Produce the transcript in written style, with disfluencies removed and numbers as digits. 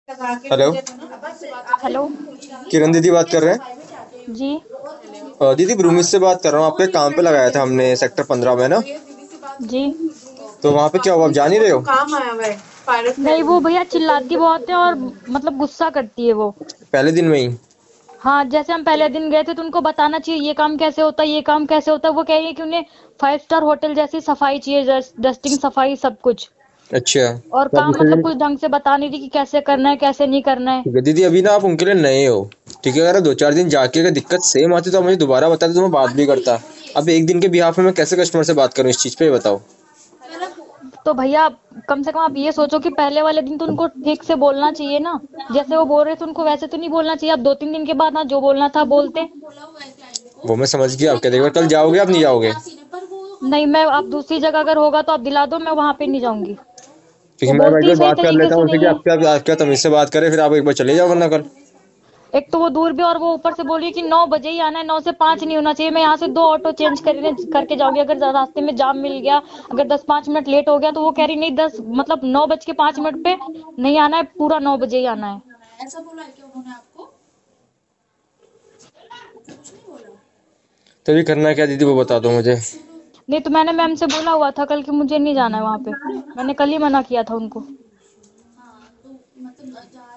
Hello. Hello. किरण दीदी बात कर रहे हैं? जी। दीदी ब्रूमिस से बात कर रहा हूँ। आपके काम पे लगाया था हमने सेक्टर 15 में ना। जी। तो वहाँ पे क्या हुआ, आप जान ही रहे हो? नहीं, वो भैया चिल्लाती बहुत है और मतलब गुस्सा करती है वो। पहले दिन में ही? हाँ, जैसे हम पहले दिन गए थे तो उनको बताना चाहिए ये काम कैसे होता है, ये काम कैसे होता है। वो कह रही है कि उन्हें 5 स्टार होटल जैसी सफाई चाहिए, डस्टिंग सफाई सब कुछ। अच्छा। और तो आप काम दूसरे मतलब दिन? कुछ ढंग से बता नहीं रही कि कैसे करना है कैसे नहीं करना है। ठीक है दीदी, अभी ना आप उनके लिए नए हो। ठीक है, अगर आप 2-4 दिन जाके अगर दिक्कत सेम आती तो आप मुझे दोबारा बताते तो मैं बात भी करता। अब एक दिन के बिहाफ में मैं कैसे कस्टमर से बात करूँ इस चीज़ पे, ये बताओ। तो भैया कम से कम आप ये सोचो कि पहले वाले दिन तो उनको ठीक से बोलना चाहिए ना। जैसे वो बोल रहे थे उनको वैसे तो नहीं बोलना चाहिए। आप 2-3 दिन के बाद ना जो बोलना था बोलते। वो मैं समझ गया, आप क्या देखिए कल जाओगे आप नहीं जाओगे? नहीं, मैं आप दूसरी जगह अगर होगा तो आप दिला दो, मैं वहां पे नहीं जाऊंगी। ठीक वो है, मैं एक बोलती ही बार सही बात कर तरीके लेता से हूँ उनसे कि नहीं है। आप क्या तमीज से बात करें, फिर आप एक बार चले जाओ वरना कल। एक तो वो दूर भी और वो ऊपर से बोल रही है कि 9 बजे ही आना है, 9 से 5 नहीं होना चाहिए। मैं यहाँ से 2 ऑटो चेंज करके जाऊंगी अगर रास्ते में जाम मिल गया, अगर 10-5 मिनट लेट हो गया तो वो कह रही नहीं 10 मतलब 9:05 पे नहीं आना है, पूरा 9 बजे ही आना है। तो अभी करना क्या दीदी, वो बता दो मुझे। नहीं तो मैंने मैम से बोला हुआ था कल कि मुझे नहीं जाना है वहां पे। मैंने कल ही मना किया था उनको।